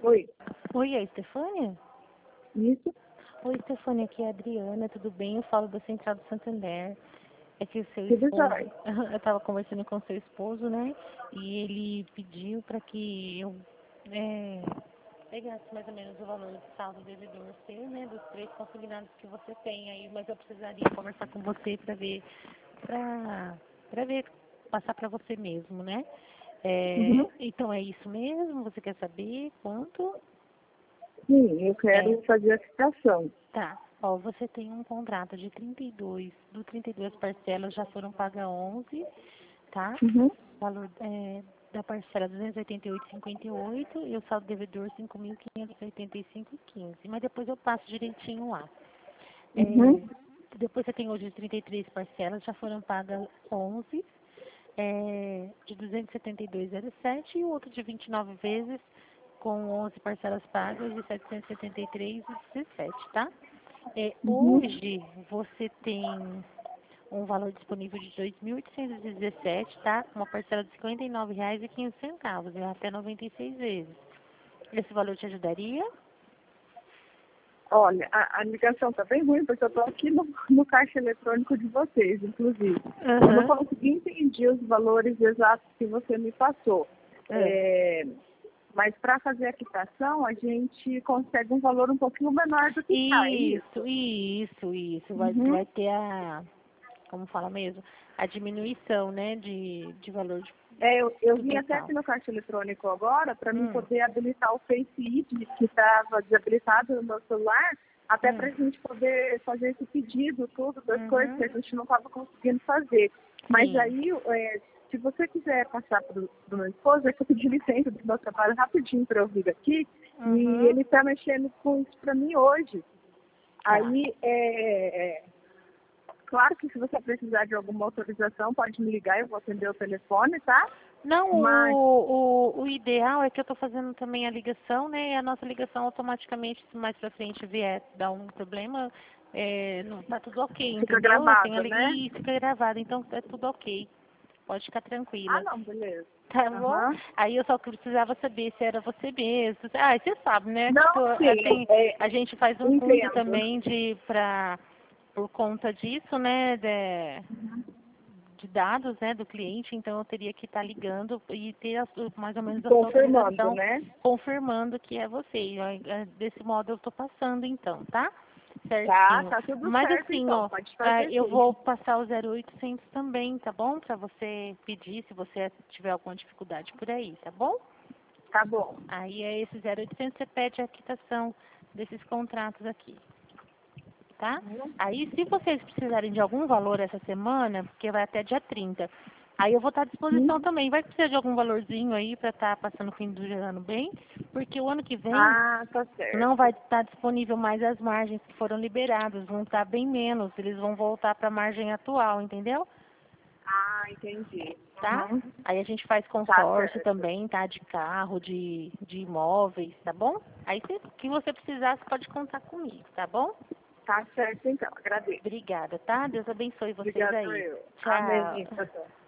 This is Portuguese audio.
Oi, Oi, é a Estefânia? isso? Oi, Estefânia, aqui é a Adriana, tudo bem? Eu falo da Central do Santander. É que o seu Tudo esposo, jóia. eu estava conversando com o seu esposo, né? E ele pediu para que eu pegasse mais ou menos o valor do saldo devedor seu, né? Dos 3 consignados que você tem aí, mas eu precisaria conversar com você para ver, passar para você mesmo, né? Uhum. Então é isso mesmo? Você quer saber quanto? Sim, eu É, quero fazer a citação. Tá. Ó, você tem um contrato de 32, do 32 parcelas já foram pagas 11, tá? Uhum. O valor da parcela 288,58 e o saldo devedor 5.585,15. Mas depois eu passo direitinho lá. Uhum. Depois você tem hoje 33 parcelas, já foram pagas 11, de 272,07 e o outro de 29 vezes com 11 parcelas pagas de 773,17, tá? Uhum. Hoje você tem um valor disponível de 2.817, tá? Uma parcela de R$ 59,15 e até 96 vezes. Esse valor te ajudaria? Olha, a ligação tá bem ruim, porque eu tô aqui no caixa eletrônico de vocês, inclusive. Eu não Aham. consegui entender os valores exatos que você me passou. Ah. Mas para fazer a quitação, a gente consegue um valor um pouquinho menor do que tá, é isso? Isso. Uhum. Vai ter como fala mesmo, a diminuição, né, de valor Eu do vim até total. aqui no caixa eletrônico agora para mim Hum, poder habilitar o Face ID que estava desabilitado no meu celular, até para hum, a gente poder fazer esse pedido, tudo, das coisas que uhum, a gente não estava conseguindo fazer. Mas sim. aí, se você quiser passar para o meu esposo, é que eu pedi licença do meu trabalho rapidinho para eu vir aqui, e Uhum, ele está mexendo com isso para mim hoje. tá. Aí, claro que se você precisar de alguma autorização, pode me ligar, eu vou atender o telefone, tá? Não, Mas o ideal é que eu estou fazendo também a ligação, né? E a nossa ligação automaticamente, se mais pra frente vier dar um problema, não, tá tudo ok, fica entendeu? Eu tenho gravado, né? e fica gravado, então é tudo ok. Pode ficar Ah, tranquila. não, beleza. Tá bom? Aham. Aí eu só precisava saber se era você mesmo. Ah, você sabe, né? Não, Tipo, sim, a gente faz um fundo entendo. também por conta disso, né? De dados, né, do cliente, então eu teria que estar ligando e ter mais ou menos a sua Confirmando, autorização né? confirmando que é você. E aí, desse modo eu estou passando então, tá? Tá, Certinho. tá tudo Mas certo assim, então, ó, pode fazer eu sim. vou passar o 0800 também, tá bom? Para você pedir se você tiver alguma dificuldade por aí, tá bom? Tá bom. Aí é esse 0800 você pede a quitação desses contratos aqui, tá? Aí, se vocês precisarem de algum valor essa semana, porque vai até dia 30, aí eu vou estar à disposição Uhum. também. Vai precisar de algum valorzinho aí para estar passando o fim do ano bem, porque o ano que vem Ah, tá não vai certo. estar disponível mais as margens que foram liberadas, vão estar bem menos, eles vão voltar para a margem atual, entendeu? Ah, entendi. Tá? Uhum. Aí a gente faz Tá consórcio certo. também, tá? De carro, de imóveis, tá bom? Aí se que você precisar, você pode contar comigo, tá bom? Tá certo então, agradeço. Obrigada, tá? Deus abençoe vocês Obrigado aí. eu. Amém. Tchau. Tchau, tchau.